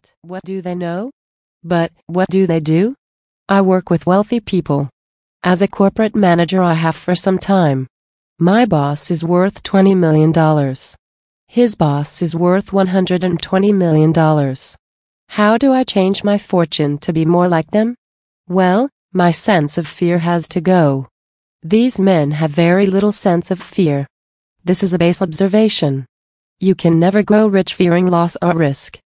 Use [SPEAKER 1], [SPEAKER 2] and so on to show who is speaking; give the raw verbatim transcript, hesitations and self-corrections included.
[SPEAKER 1] But what do they know? But what do they do? I work with wealthy people. As a corporate manager, I have for some time. My boss is worth twenty million dollars. His boss is worth one hundred twenty million dollars. How do I change my fortune to be more like them? Well, my sense of fear has to go. These men have very little sense of fear. This is a base observation. You can never grow rich fearing loss or risk.